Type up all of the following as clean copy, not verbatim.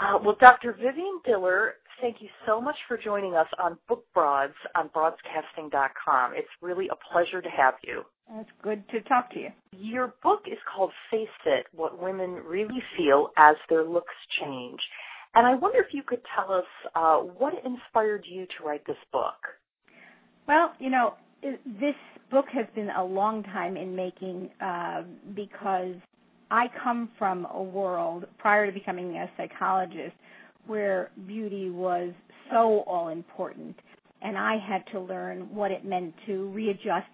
Well, Dr. Vivian Diller, thank you so much for joining us on Book Broads on broadscasting.com. It's really a pleasure to have you. It's good to talk to you. Your book is called Face It, What Women Really Feel as Their Looks Change. And I wonder if you could tell us what inspired you to write this book. Well, this book has been a long time in making because I come from a world, prior to becoming a psychologist, where beauty was so all-important, and I had to learn what it meant to readjust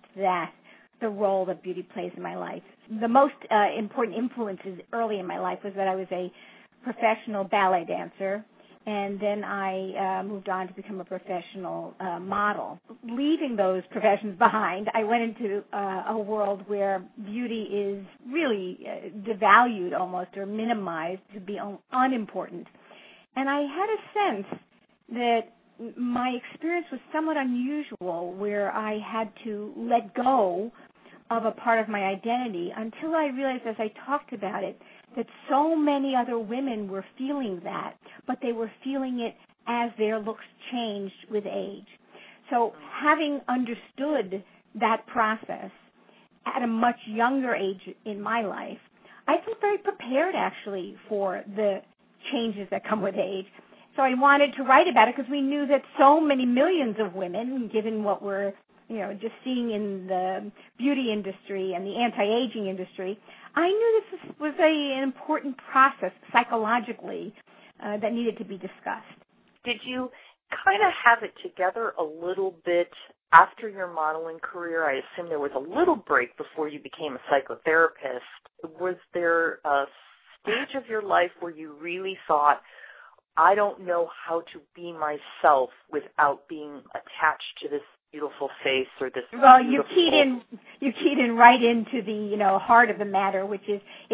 the role that beauty plays in my life. The most important influences early in my life was that I was a professional ballet dancer, and then I moved on to become a professional model. Leaving those professions behind, I went into a world where beauty is really devalued almost or minimized to be unimportant. And I had a sense that my experience was somewhat unusual, where I had to let go of a part of my identity until I realized, as I talked about it, that so many other women were feeling that, but they were feeling it as their looks changed with age. So having understood that process at a much younger age in my life, I felt very prepared actually for the changes that come with age. So I wanted to write about it because we knew that so many millions of women, given what we're just seeing in the beauty industry and the anti-aging industry, I knew this was an important process psychologically that needed to be discussed. Did you kind of have it together a little bit after your modeling career? I assume there was a little break before you became a psychotherapist. Was there a stage of your life where you really thought, I don't know how to be myself without being attached to this beautiful face or this you keyed in right into the heart of the matter, which is it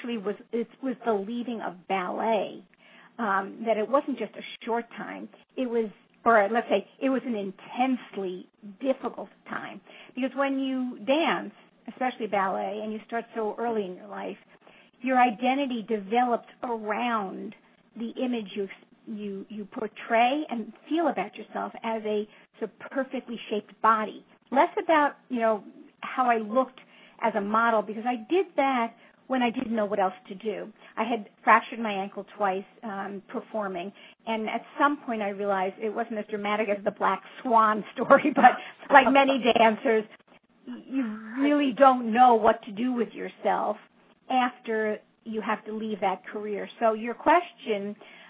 was the leaving of ballet, that it wasn't just a short time. It was, or let's say, it was an intensely difficult time, because when you dance, especially ballet, and you start so early in your life, your identity develops around the image you portray and feel about yourself as a perfectly shaped body. Less about, how I looked as a model, because I did that when I didn't know what else to do. I had fractured my ankle twice performing, and at some point I realized it wasn't as dramatic as the Black Swan story, but like many dancers, you really don't know what to do with yourself after you have to leave that career. So your question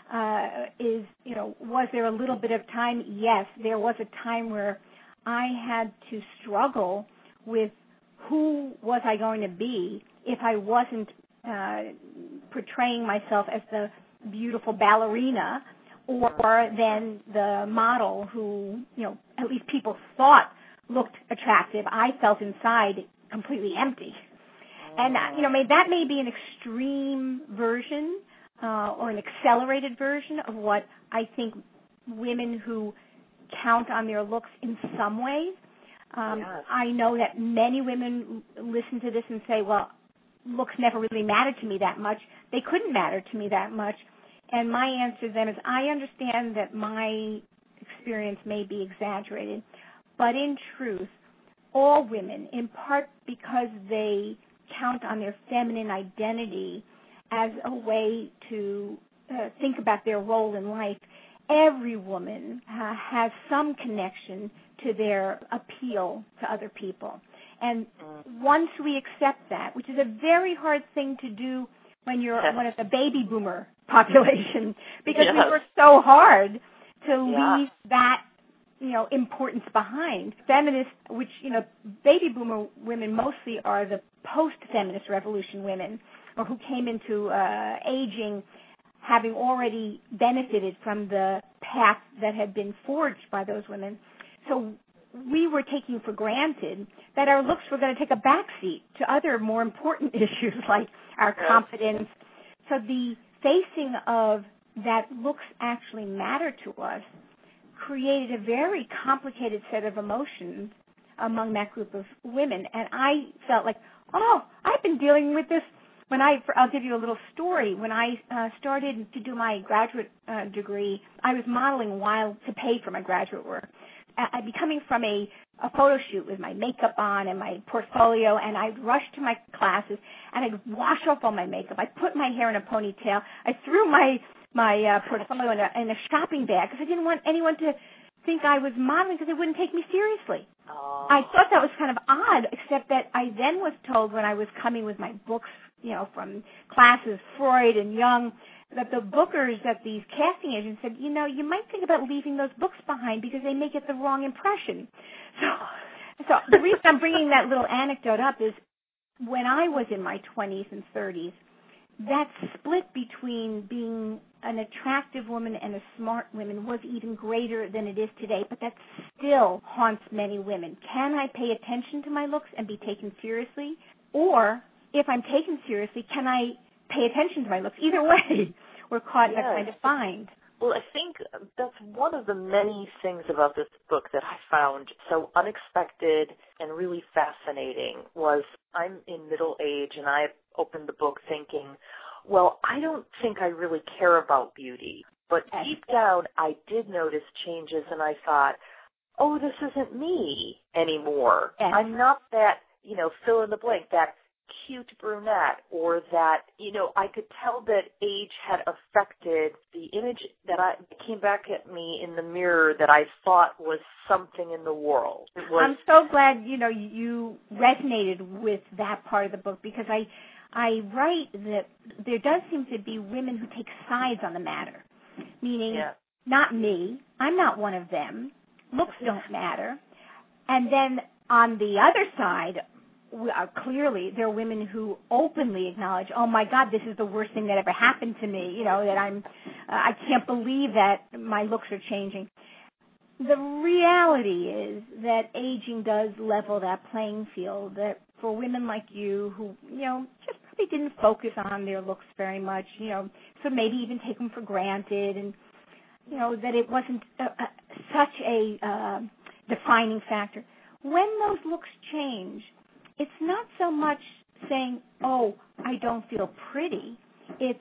is, was there a little bit of time? Yes, there was a time where I had to struggle with who was I going to be if I wasn't portraying myself as the beautiful ballerina or then the model who, at least people thought looked attractive. I felt inside completely empty. And, that may be an extreme version or an accelerated version of what I think women who count on their looks in some ways. Yes. I know that many women listen to this and say, well, looks never really mattered to me that much. They couldn't matter to me that much. And my answer to them is, I understand that my experience may be exaggerated, but in truth, all women, in part because they count on their feminine identity as a way to think about their role in life, every woman has some connection to their appeal to other people. And once we accept that, which is a very hard thing to do when you're one of the baby boomer population, because we work so hard to leave that importance behind. Feminists, which, baby boomer women mostly are the post-feminist revolution women, or who came into aging having already benefited from the path that had been forged by those women. So we were taking for granted that our looks were going to take a backseat to other more important issues like our confidence. So the facing of that looks actually matter to us created a very complicated set of emotions among that group of women. And I felt like, I've been dealing with this I'll give you a little story. When I started to do my graduate degree, I was modeling to pay for my graduate work. I'd be coming from a photo shoot with my makeup on and my portfolio, and I'd rush to my classes, and I'd wash off all my makeup. I'd put my hair in a ponytail. I threw my portfolio in a shopping bag because I didn't want anyone to think I was modeling because they wouldn't take me seriously. Oh. I thought that was kind of odd, except that I then was told when I was coming with my books, from classes, Freud and Jung, that the bookers at these casting agents said, you might think about leaving those books behind because they may get the wrong impression. So the reason I'm bringing that little anecdote up is when I was in my 20s and 30s, that split between being an attractive woman and a smart woman was even greater than it is today, but that still haunts many women. Can I pay attention to my looks and be taken seriously? Or if I'm taken seriously, can I pay attention to my looks? Either way, we're caught in a kind of bind. Well, I think that's one of the many things about this book that I found so unexpected and really fascinating was I'm in middle age and I opened the book thinking, well, I don't think I really care about beauty. But deep down, I did notice changes and I thought, oh, this isn't me anymore. Yes. I'm not that, fill in the blank, that cute brunette, or that, I could tell that age had affected the image that came back at me in the mirror that I thought was something in the world. I'm so glad, you resonated with that part of the book because I write that there does seem to be women who take sides on the matter, meaning not me, I'm not one of them, looks don't matter. And then on the other side, clearly there are women who openly acknowledge, oh my God, this is the worst thing that ever happened to me, that I can't believe that my looks are changing. The reality is that aging does level that playing field, that for women like you who, just probably didn't focus on their looks very much, so maybe even take them for granted and, that it wasn't such a defining factor. When those looks change, it's not so much saying, oh, I don't feel pretty. It's,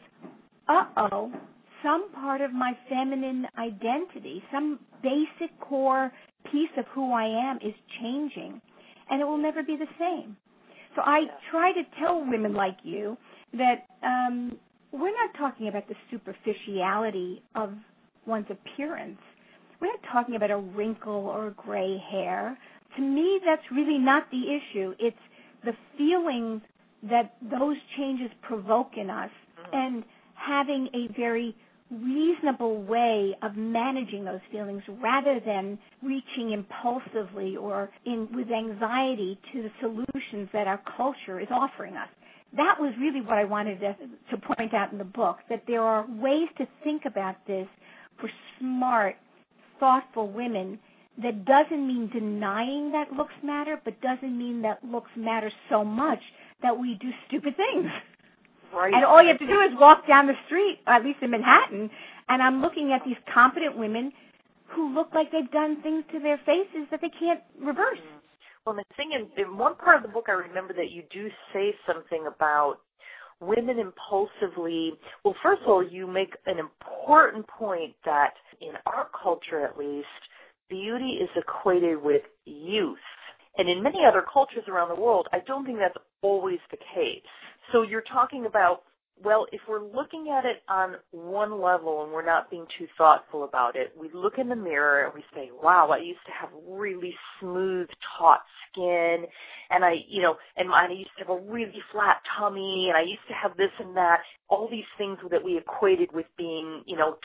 some part of my feminine identity, some basic core piece of who I am is changing, and it will never be the same. So I try to tell women like you that we're not talking about the superficiality of one's appearance. We're not talking about a wrinkle or gray hair. To me, that's really not the issue. It's the feelings that those changes provoke in us and having a very reasonable way of managing those feelings rather than reaching impulsively or with anxiety to the solutions that our culture is offering us. That was really what I wanted to point out in the book, that there are ways to think about this for smart, thoughtful women that doesn't mean denying that looks matter, but doesn't mean that looks matter so much that we do stupid things. Right. And all you have to do is walk down the street, at least in Manhattan, and I'm looking at these competent women who look like they've done things to their faces that they can't reverse. Well, the thing is, in one part of the book I remember that you do say something about women impulsively. Well, first of all, you make an important point that in our culture at least, beauty is equated with youth. And in many other cultures around the world, I don't think that's always the case. So you're talking about, well, if we're looking at it on one level and we're not being too thoughtful about it, we look in the mirror and we say, wow, I used to have really smooth, taut skin, and I used to have a really flat tummy, and I used to have this and that, all these things that we equated with being,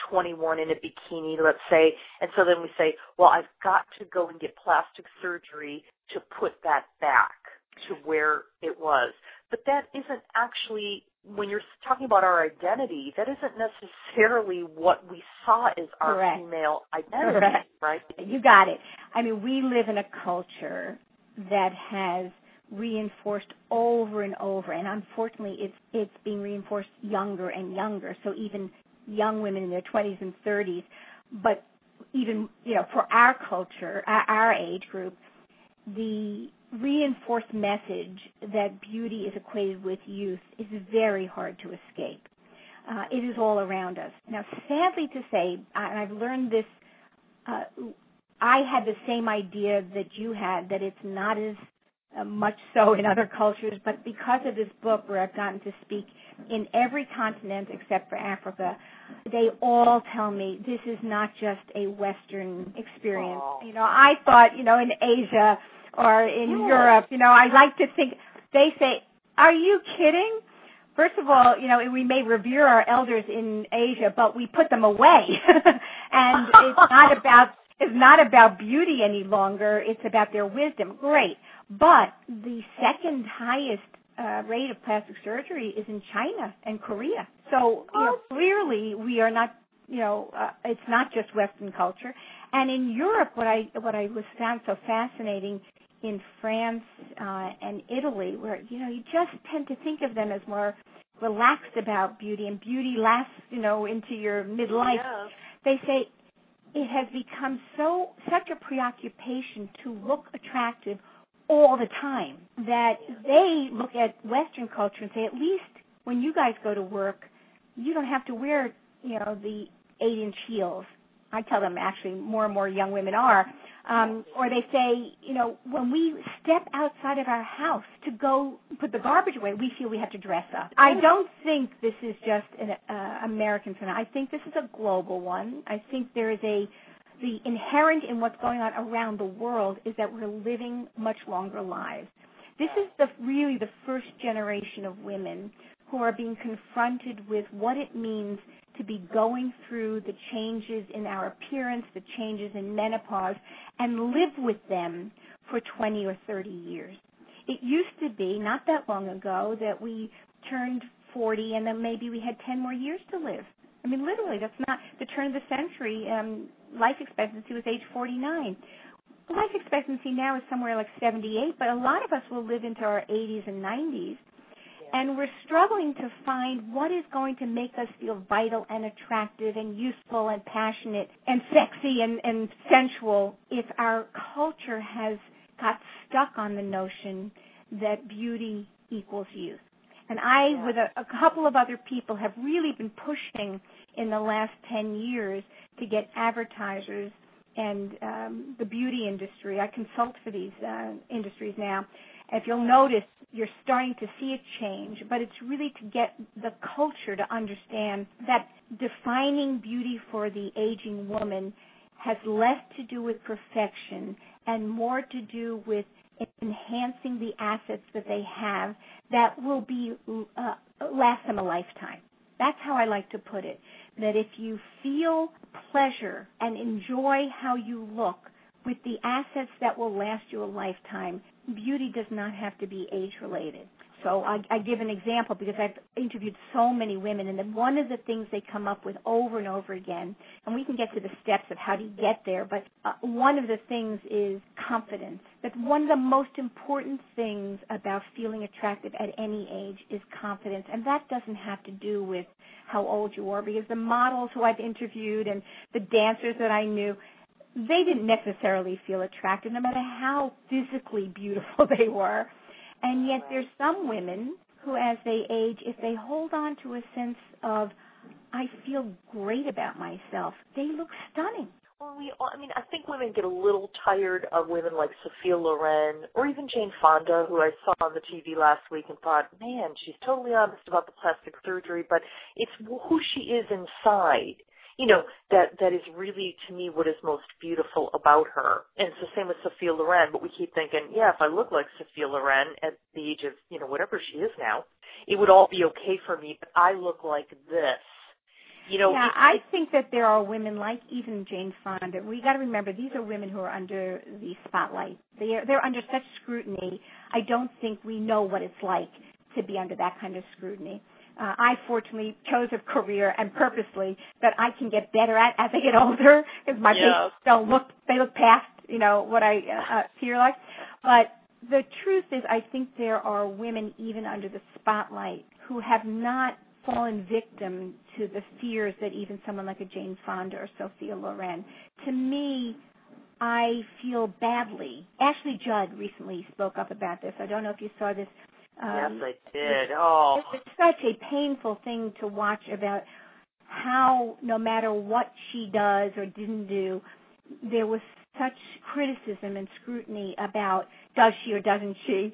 21 in a bikini, let's say, and so then we say, well, I've got to go and get plastic surgery to put that back to where it was. But that isn't actually, when you're talking about our identity, that isn't necessarily what we saw as our Correct. female identity, Correct. right? You got it. I mean, we live in a culture that has reinforced over and over, and unfortunately it's being reinforced younger and younger, so even young women in their 20s and 30s, but even, for our culture, our age group, the reinforced message that beauty is equated with youth is very hard to escape. It is all around us. Now, sadly to say, and I've learned this, I had the same idea that you had, that it's not as much so in other cultures, but because of this book where I've gotten to speak in every continent except for Africa, they all tell me this is not just a Western experience. Aww. I thought, in Asia or in Europe, I like to think, they say, are you kidding? First of all, we may revere our elders in Asia, but we put them away. And it's not about beauty any longer. It's about their wisdom. Great. But the second highest rate of plastic surgery is in China and Korea. So clearly we are not, it's not just Western culture. And in Europe, what I found so fascinating in France and Italy, where you just tend to think of them as more relaxed about beauty, and beauty lasts into your midlife. Yeah. They say it has become such a preoccupation to look attractive all the time that they look at Western culture and say, at least when you guys go to work, you don't have to wear the 8-inch heels. I tell them actually more and more young women are. Or they say, when we step outside of our house to go put the garbage away, we feel we have to dress up. I don't think this is just an American phenomenon. I think this is a global one. I think there is the inherent in what's going on around the world is that we're living much longer lives. This is really the first generation of women who are being confronted with what it means to be going through the changes in our appearance, the changes in menopause, and live with them for 20 or 30 years. It used to be, not that long ago, that we turned 40 and then maybe we had 10 more years to live. I mean, literally, that's not the turn of the century. Life expectancy was age 49. Life expectancy now is somewhere like 78, but a lot of us will live into our 80s and 90s. And we're struggling to find what is going to make us feel vital and attractive and useful and passionate and sexy and sensual if our culture has got stuck on the notion that beauty equals youth. And I, with a couple of other people, have really been pushing in the last 10 years to get advertisers and the beauty industry. I consult for these industries now. If you'll notice, you're starting to see a change, but it's really to get the culture to understand that defining beauty for the aging woman has less to do with perfection and more to do with enhancing the assets that they have that will be last them a lifetime. That's how I like to put it, that if you feel pleasure and enjoy how you look with the assets that will last you a lifetime, beauty does not have to be age-related. So I give an example because I've interviewed so many women, and then one of the things they come up with over and over again, and we can get to the steps of how to get there, but one of the things is confidence. That one of the most important things about feeling attractive at any age is confidence, and that doesn't have to do with how old you are, because the models who I've interviewed and the dancers that I knew, they didn't necessarily feel attractive, no matter how physically beautiful they were. And yet there's some women who, as they age, if they hold on to a sense of, I feel great about myself, they look stunning. Well, I think women get a little tired of women like Sophia Loren or even Jane Fonda, who I saw on the TV last week and thought, man, she's totally honest about the plastic surgery, but it's who she is inside. That is really, to me, what is most beautiful about her. And it's the same with Sophia Loren, but we keep thinking, if I look like Sophia Loren at the age of, whatever she is now, it would all be okay for me, but I look like this. I think that there are women like even Jane Fonda. We got to remember, these are women who are under the spotlight. They're under such scrutiny. I don't think we know what it's like to be under that kind of scrutiny. I fortunately chose a career, and purposely, that I can get better at as I get older, because my patients they look past, what I appear like. But the truth is, I think there are women even under the spotlight who have not fallen victim to the fears that even someone like a Jane Fonda or Sophia Loren. To me, I feel badly. Ashley Judd recently spoke up about this. I don't know if you saw this. Yes, I did. Oh. It was such a painful thing to watch about how no matter what she does or didn't do, there was such criticism and scrutiny about does she or doesn't she.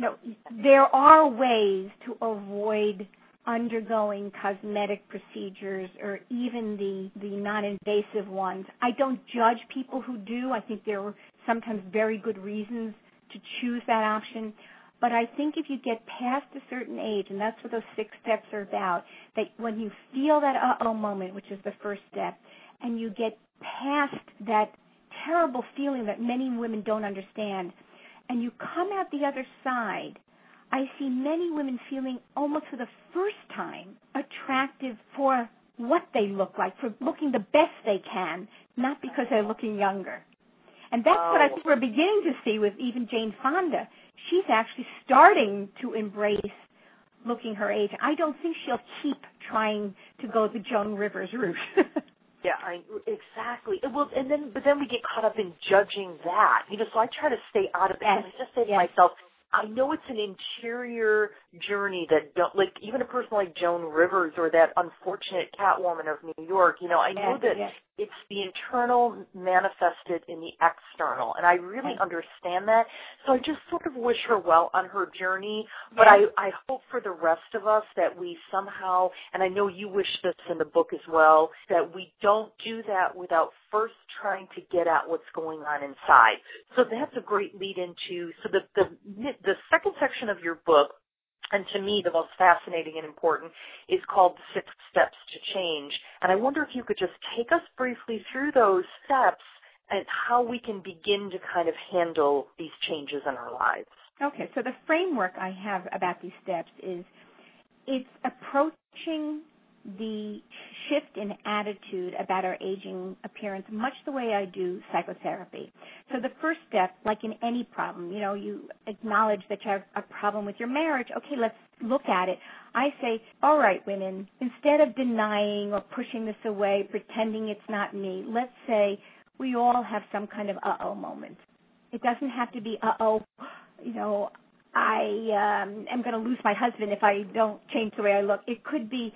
There are ways to avoid undergoing cosmetic procedures or even the non-invasive ones. I don't judge people who do. I think there are sometimes very good reasons to choose that option. But I think if you get past a certain age, and that's what those 6 steps are about, that when you feel that uh-oh moment, which is the first step, and you get past that terrible feeling that many women don't understand, and you come out the other side, I see many women feeling almost for the first time attractive for what they look like, for looking the best they can, not because they're looking younger. And that's what I think we're beginning to see with even Jane Fonda. She's actually starting to embrace looking her age. I don't think she'll keep trying to go the Joan Rivers route. Yeah, exactly. But then we get caught up in judging that. So I try to stay out of it. And I just say to myself, I know it's an interior journey that even a person like Joan Rivers or that unfortunate Catwoman of New York, I know that it's the internal manifested in the external, and I really understand that. So I just sort of wish her well on her journey, but I hope for the rest of us that we somehow, and I know you wish this in the book as well, that we don't do that without first trying to get at what's going on inside. So that's a great lead into, so the second section of your book, and to me the most fascinating and important, is called The 6 Steps to Change. And I wonder if you could just take us briefly through those steps and how we can begin to kind of handle these changes in our lives. Okay, so the framework I have about these steps is it's approaching the shift in attitude about our aging appearance much the way I do psychotherapy. So the first step, like in any problem, you acknowledge that you have a problem with your marriage. Okay, let's look at it. I say, all right, women, instead of denying or pushing this away, pretending it's not me, let's say we all have some kind of uh-oh moment. It doesn't have to be, I am going to lose my husband if I don't change the way I look. It could be,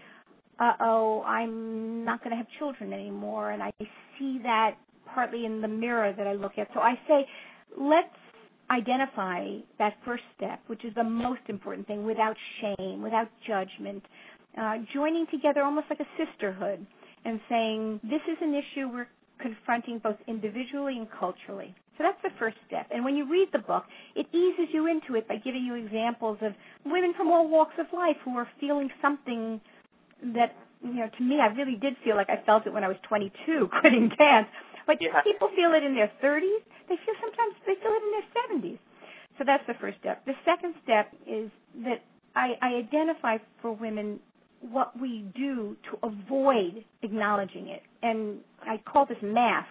I'm not going to have children anymore, and I see that partly in the mirror that I look at. So I say, let's identify that first step, which is the most important thing, without shame, without judgment, joining together almost like a sisterhood and saying, this is an issue we're confronting both individually and culturally. So that's the first step. And when you read the book, it eases you into it by giving you examples of women from all walks of life who are feeling something that, to me, I really did feel like I felt it when I was 22 quitting dance. But people feel it in their 30s. Sometimes they feel it in their 70s. So that's the first step. The second step is that I identify for women what we do to avoid acknowledging it. And I call this masks.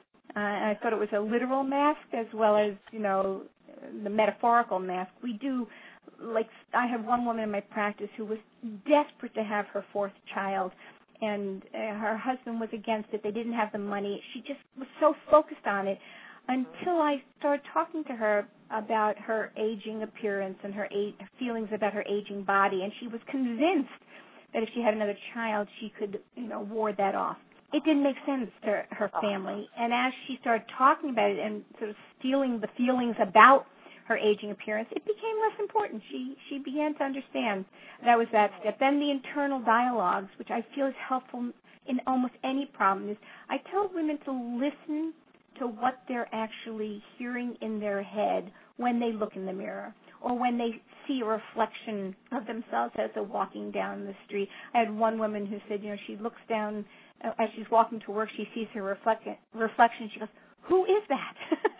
I thought it was a literal mask as well as, the metaphorical mask. We do, I have one woman in my practice who was desperate to have her 4th child, and her husband was against it. They didn't have the money. She just was so focused on it until I started talking to her about her aging appearance and her feelings about her aging body, and she was convinced that if she had another child, she could, ward that off. It didn't make sense to her family, and as she started talking about it and sort of stealing the feelings about her aging appearance, it became less important. She began to understand that was that step. Then the internal dialogues, which I feel is helpful in almost any problem, is I tell women to listen to what they're actually hearing in their head when they look in the mirror or when they see a reflection of themselves as they're walking down the street. I had one woman who said, she looks down as she's walking to work, she sees her reflection. She goes, who is that?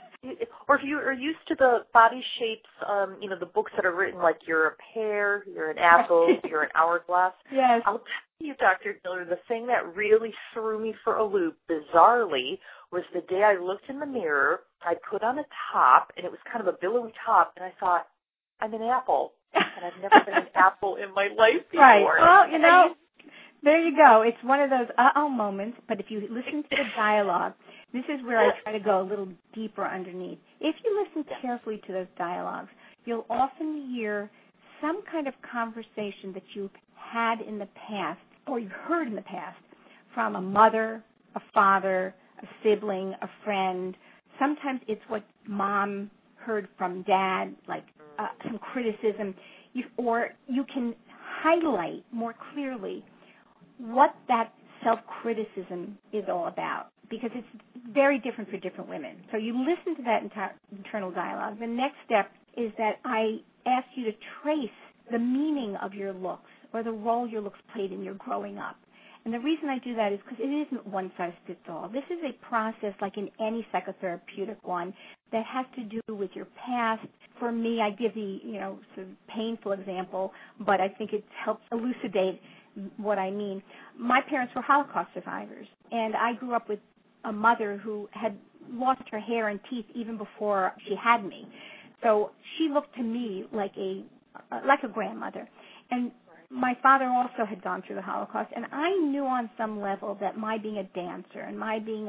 Or if you are used to the body shapes, the books that are written like you're a pear, you're an apple, you're an hourglass. Yes. I'll tell you, Dr. Diller, the thing that really threw me for a loop, bizarrely, was the day I looked in the mirror, I put on a top, and it was kind of a billowy top, and I thought, I'm an apple. And I've never been an apple in my life before. Right. Well, There you go. It's one of those uh-oh moments, but if you listen to the dialogue, this is where I try to go a little deeper underneath. If you listen carefully to those dialogues, you'll often hear some kind of conversation that you've had in the past or you've heard in the past from a mother, a father, a sibling, a friend. Sometimes it's what mom heard from dad, like some criticism, or you can highlight more clearly what that self-criticism is all about, because it's very different for different women. So you listen to that internal dialogue. The next step is that I ask you to trace the meaning of your looks or the role your looks played in your growing up. And the reason I do that is because it isn't one size fits all. This is a process, like in any psychotherapeutic one, that has to do with your past. For me, I give the sort of painful example, but I think it helps elucidate what I mean. My parents were Holocaust survivors, and I grew up with a mother who had lost her hair and teeth even before she had me. So she looked to me like a grandmother. And my father also had gone through the Holocaust, and I knew on some level that my being a dancer and my being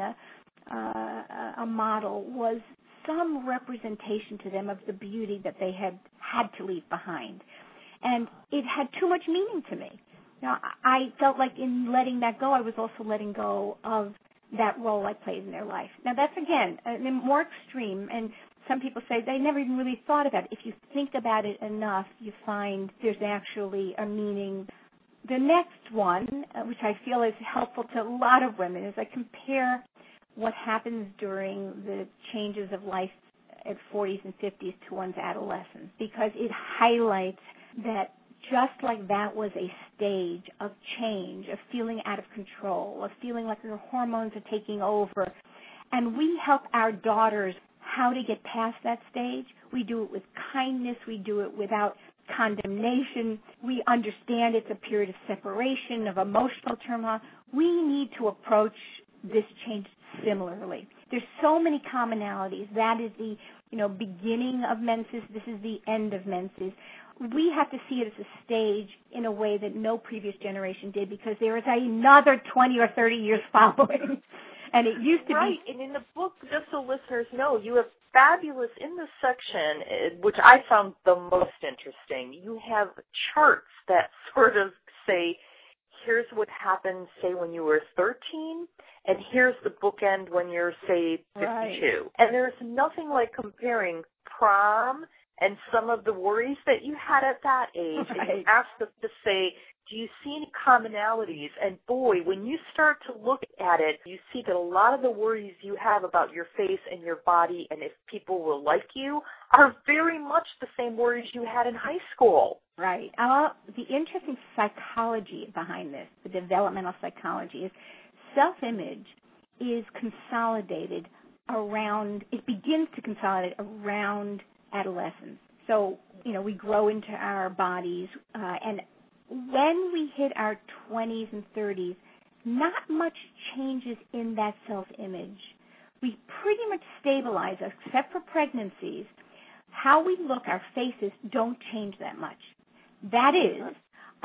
a model was some representation to them of the beauty that they had to leave behind. And it had too much meaning to me. Now, I felt like in letting that go, I was also letting go of that role I played in their life. Now, that's, again, more extreme, and some people say they never even really thought about it. If you think about it enough, you find there's actually a meaning. The next one, which I feel is helpful to a lot of women, is I compare what happens during the changes of life at 40s and 50s to one's adolescence, because it highlights that just like that was a stage of change, of feeling out of control, of feeling like your hormones are taking over. And we help our daughters how to get past that stage. We do it with kindness. We do it without condemnation. We understand it's a period of separation, of emotional turmoil. We need to approach this change similarly. There's so many commonalities. That is the beginning of menses. This is the end of menses. We have to see it as a stage in a way that no previous generation did, because there is another 20 or 30 years following. And it used to be. And in the book, just so listeners know, you have fabulous, in this section, which I found the most interesting, you have charts that sort of say, here's what happened, say, when you were 13, and here's the bookend when you're, say, 52. Right. And there's nothing like comparing prom and some of the worries that you had at that age, right. And you asked us to say, do you see any commonalities? And boy, when you start to look at it, you see that a lot of the worries you have about your face and your body and if people will like you are very much the same worries you had in high school. Right. The interesting psychology behind this, the developmental psychology, is self-image is consolidated around, it begins to consolidate around adolescence. So, we grow into our bodies, and when we hit our 20s and 30s, not much changes in that self-image. We pretty much stabilize, except for pregnancies. How we look, our faces, don't change that much. That is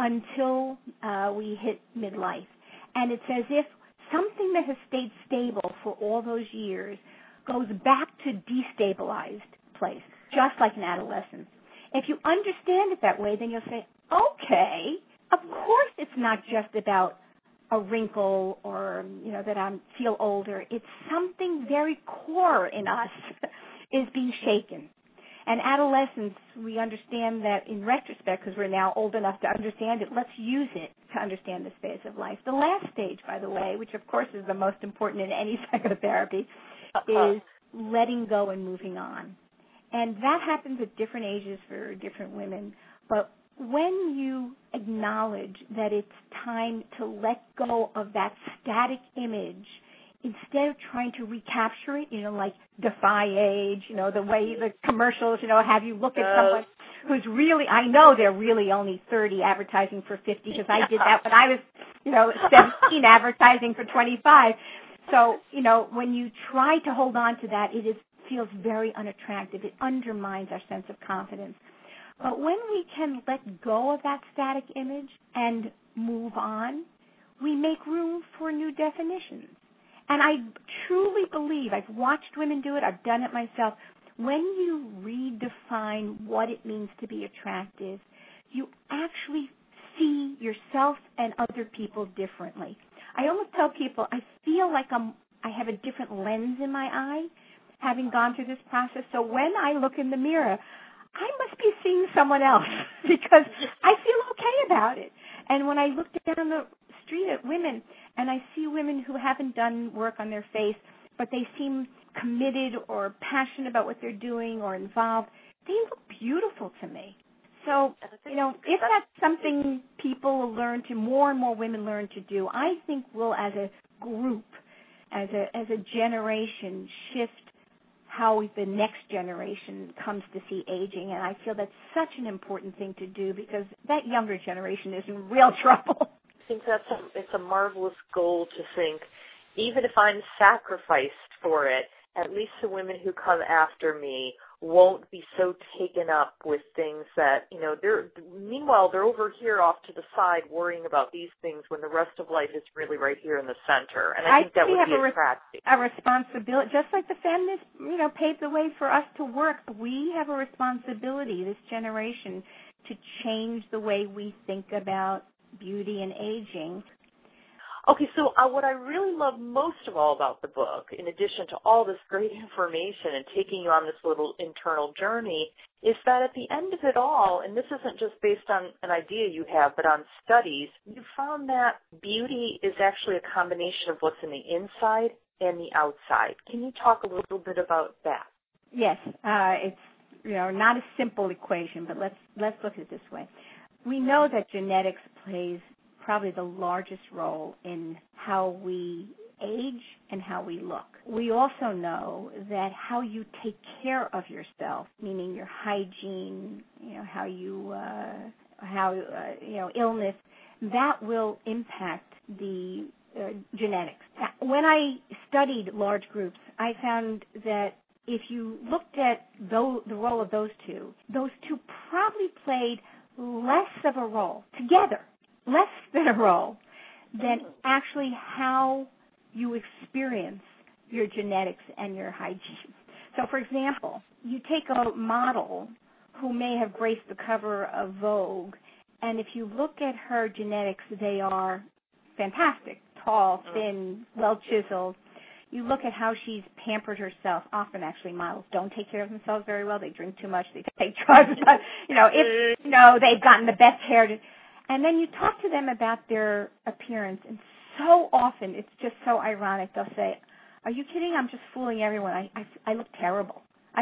until we hit midlife. And it's as if something that has stayed stable for all those years goes back to destabilized place, just like in adolescence. If you understand it that way, then you'll say, okay, of course it's not just about a wrinkle or, that I feel older. It's something very core in us is being shaken. And adolescence, we understand that in retrospect, because we're now old enough to understand it, let's use it to understand this phase of life. The last stage, by the way, which of course is the most important in any psychotherapy, is letting go and moving on. And that happens at different ages for different women. But when you acknowledge that it's time to let go of that static image, instead of trying to recapture it, like Defy Age, the way the commercials, have you look at someone who's really, I know they're really only 30 advertising for 50, because I did that when I was, 17 advertising for 25. So, when you try to hold on to that, it feels very unattractive. It undermines our sense of confidence. But when we can let go of that static image and move on, we make room for new definitions. And I truly believe, I've watched women do it, I've done it myself, when you redefine what it means to be attractive, you actually see yourself and other people differently. I almost tell people I feel like I have a different lens in my eye, having gone through this process. So when I look in the mirror, I must be seeing someone else because I feel okay about it. And when I look down the street at women and I see women who haven't done work on their face, but they seem committed or passionate about what they're doing or involved, they look beautiful to me. So, if that's something people will learn to, more and more women learn to do, I think we'll, as a group, as a generation, shift how the next generation comes to see aging. And I feel that's such an important thing to do because that younger generation is in real trouble. I think it's a marvelous goal to think, even if I'm sacrificed for it, at least the women who come after me won't be so taken up with things that, meanwhile, they're over here off to the side worrying about these things when the rest of life is really right here in the center. And I think that would be attractive. A responsibility, just like the feminists, paved the way for us to work. We have a responsibility, this generation, to change the way we think about beauty and aging. Okay, so what I really love most of all about the book, in addition to all this great information and taking you on this little internal journey, is that at the end of it all, and this isn't just based on an idea you have, but on studies, you found that beauty is actually a combination of what's in the inside and the outside. Can you talk a little bit about that? Yes, it's not a simple equation, but let's look at it this way. We know that genetics plays probably the largest role in how we age and how we look. We also know that how you take care of yourself, meaning your hygiene, illness, that will impact the genetics. When I studied large groups, I found that if you looked at the role of those two probably played less of a role together, less than a role, than actually how you experience your genetics and your hygiene. So, for example, you take a model who may have graced the cover of Vogue, and if you look at her genetics, they are fantastic, tall, thin, well-chiseled. You look at how she's pampered herself. Often, actually, models don't take care of themselves very well. They drink too much. They take drugs. They've gotten the best hair. And then you talk to them about their appearance, and so often it's just so ironic. They'll say, "Are you kidding? I'm just fooling everyone. I look terrible.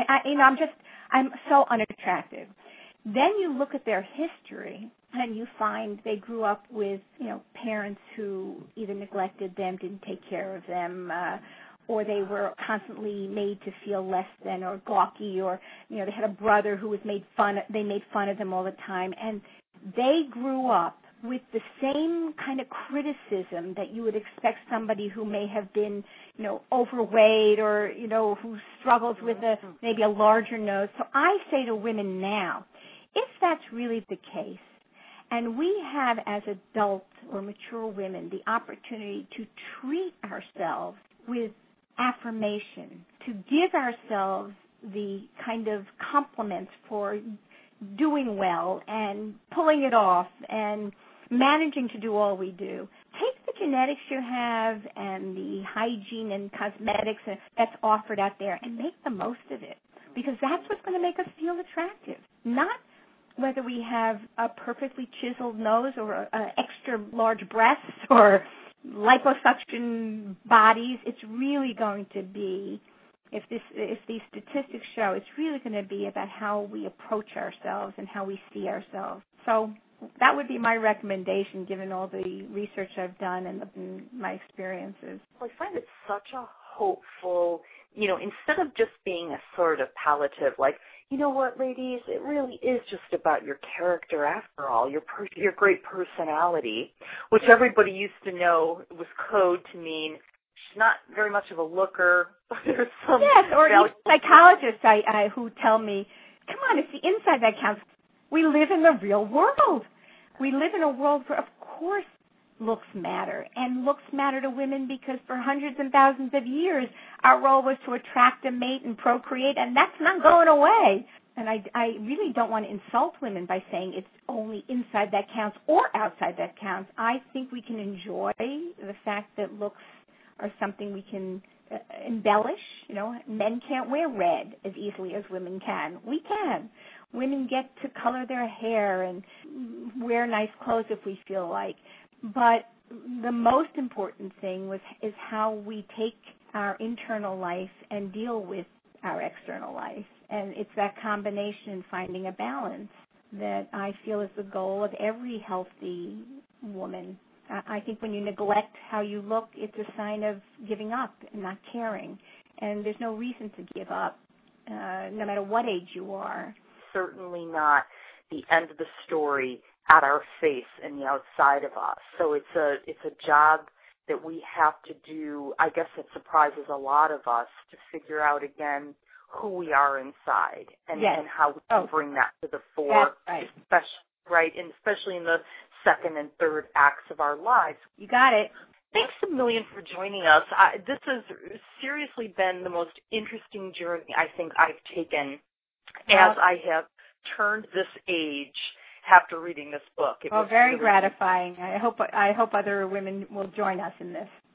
I'm so unattractive." Then you look at their history, and you find they grew up with, parents who either neglected them, didn't take care of them, or they were constantly made to feel less than or gawky, or, they had a brother who they made fun of them all the time. And they grew up with the same kind of criticism that you would expect somebody who may have been, overweight or, who struggles with maybe a larger nose. So I say to women now, if that's really the case, and we have as adults or mature women the opportunity to treat ourselves with affirmation, to give ourselves the kind of compliments for doing well and pulling it off and managing to do all we do. Take the genetics you have and the hygiene and cosmetics that's offered out there and make the most of it, because that's what's going to make us feel attractive, not whether we have a perfectly chiseled nose or extra large breasts or liposuction bodies. It's really going to be, if these statistics show, it's really going to be about how we approach ourselves and how we see ourselves. So that would be my recommendation, given all the research I've done and my experiences. Well, I find it such a hopeful, instead of just being a sort of palliative, like, you know what, ladies, it really is just about your character after all, your great personality, which everybody used to know was code to mean she's not very much of a looker. There's some or psychologists who tell me, come on, it's the inside that counts. We live in the real world. We live in a world where, of course, looks matter. And looks matter to women because for hundreds and thousands of years, our role was to attract a mate and procreate, and that's not going away. And I really don't want to insult women by saying it's only inside that counts or outside that counts. I think we can enjoy the fact that looks are something we can embellish. You know, men can't wear red as easily as women can. We can. Women get to color their hair and wear nice clothes if we feel like. But the most important thing is how we take our internal life and deal with our external life. And it's that combination and finding a balance that I feel is the goal of every healthy woman. I think when you neglect how you look, it's a sign of giving up and not caring. And there's no reason to give up, no matter what age you are. Certainly not the end of the story at our face and the outside of us. So it's a job that we have to do. I guess it surprises a lot of us to figure out again who we are inside and how we can bring that to the fore, right. Especially in the second and third acts of our lives. You got it. Thanks a million for joining us. This has seriously been the most interesting journey I think I've taken as I have turned this age after reading this book. Very gratifying. I hope other women will join us in this.